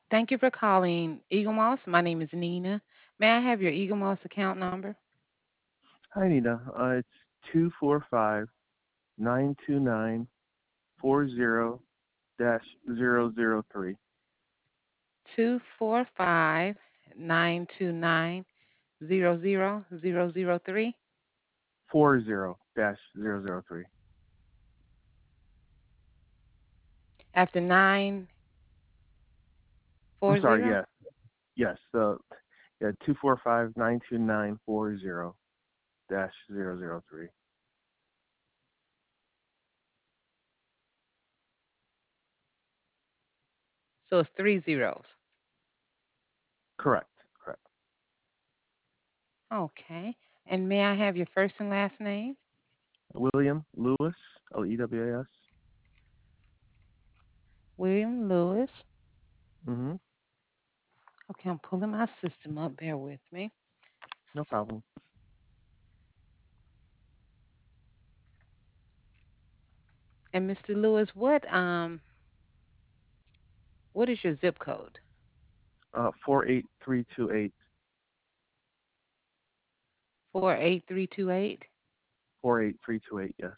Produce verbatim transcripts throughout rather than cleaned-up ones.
Thank you for calling Eagle Moss. My name is Nina. May I have your Eagle Moss account number? Hi, Nina. Uh, it's two four five nine two nine four zero dash zero zero three Two four five nine two nine zero zero zero zero three. four zero dash zero zero three. After nine I'm four sorry. zero. Yes, yes. Uh, yeah, two four five nine two nine four zero dash zero zero three. So it's three zeros. Correct. Correct. Okay. And may I have your first and last name? William Lewis, L E W A S. William Lewis. Mm-hmm. Okay, I'm pulling my system up. Bear with me. No problem. And Mister Lewis, what um what is your zip code? Uh, four eight three two eight Four eight three two eight. four eight three two eight. Yes.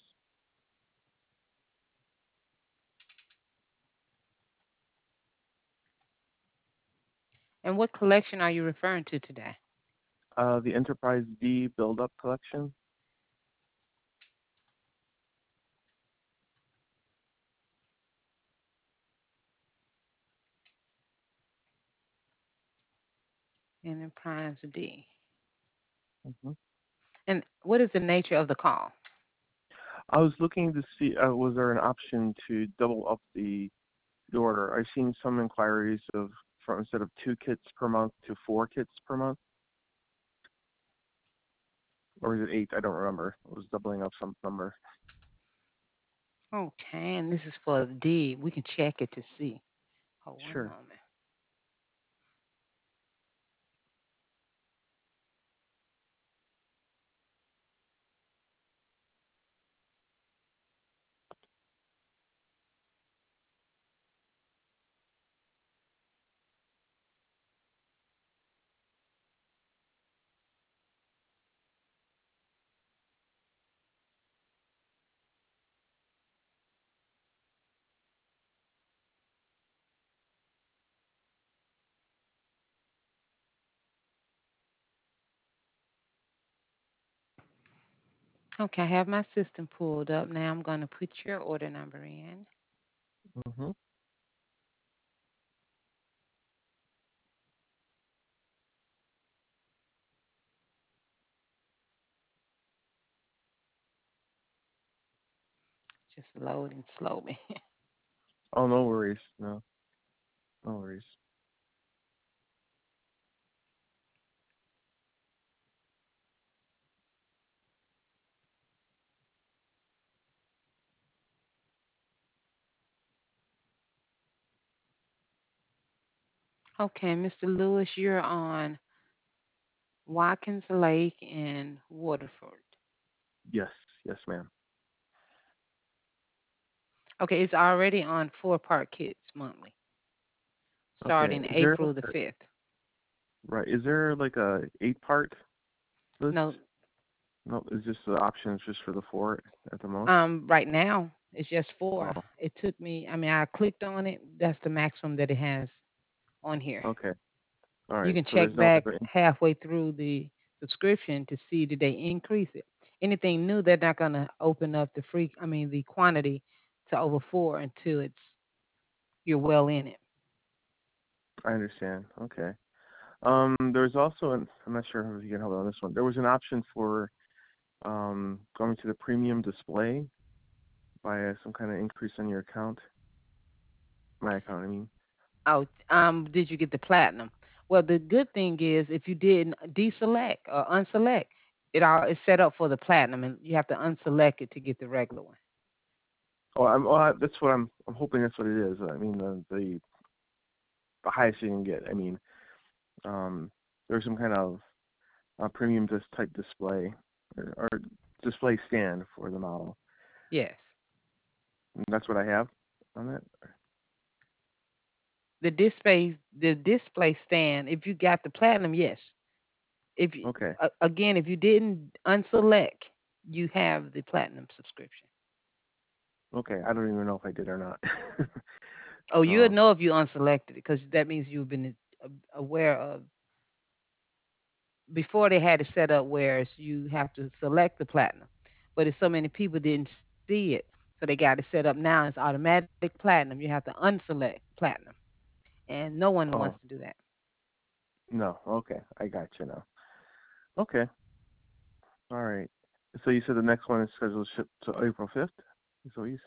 And what collection are you referring to today? Uh, the Enterprise D Build Up Collection. Enterprise D. Mm-hmm. And what is the nature of the call? I was looking to see, uh, was there an option to double up the, the order? I've seen some inquiries of from instead of two kits per month to four kits per month, or is it eight? I don't remember. It was doubling up some number. Okay, and this is for D. We can check it to see. Hold one Sure. moment. Okay, I have my system pulled up. Now I'm going to put your order number in. Mm-hmm. Just loading slowly. Oh, no worries. No, no worries. Okay, Mister Lewis, you're on Watkins Lake in Waterford. Yes, yes, ma'am. Okay, it's already on four part kits monthly, Okay. starting Is there April the a, fifth. right? Is there like a eight part list? No, No, is just the options just for the four at the most? um, right now it's just four. Oh, It took me, I mean, I clicked on it. That's the maximum that it has on here. okay. All You right. can So check there's no back other. halfway through the subscription to see did they increase it. Anything new, they're not going to open up the free, I mean, the quantity to over four until it's you're well in it. I understand. Okay. Um, there's also an, I'm not sure if you can help on this one. There was an option for um, going to the premium display by uh, some kind of increase on your account, my account, I mean. Oh, um, did you get the platinum? Well, the good thing is if you didn't deselect or unselect, it all is set up for the platinum, and you have to unselect it to get the regular one. Oh, I'm, well, I, that's what I'm. I'm hoping that's what it is. I mean, the the, the highest you can get. I mean, um, there's some kind of uh, premium dis- type display or, or display stand for the model. Yes. And that's what I have on that. The display, the display stand. If you got the platinum, yes. If you, Okay. uh, again, if you didn't unselect, you have the platinum subscription. Okay. I don't even know if I did or not. Oh, you would So, know if you unselected it because that means you've been uh, aware of before they had it set up where you have to select the platinum. But if so many people didn't see it, so they got it set up now, it's automatic platinum. You have to unselect platinum, and no one wants oh to do that. no. Okay, I got you now. Okay. All right. So you said the next one is scheduled to ship to April fifth. So you.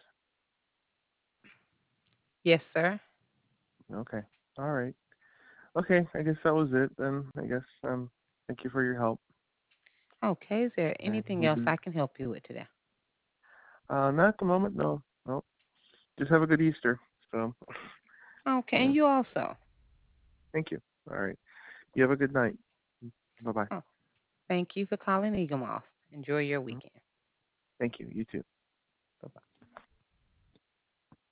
Yes, sir. Okay. All right. Okay. I guess that was it then. I guess um. Thank you for your help. Okay, is there And anything we'll else be. I can help you with today? Uh, not at the moment. No. No. Just have a good Easter. So. Okay, Yeah. and you also. Thank you. All right. You have a good night. Bye bye. Oh, thank you for calling Eaglemoss. Enjoy your weekend. Thank you. You too.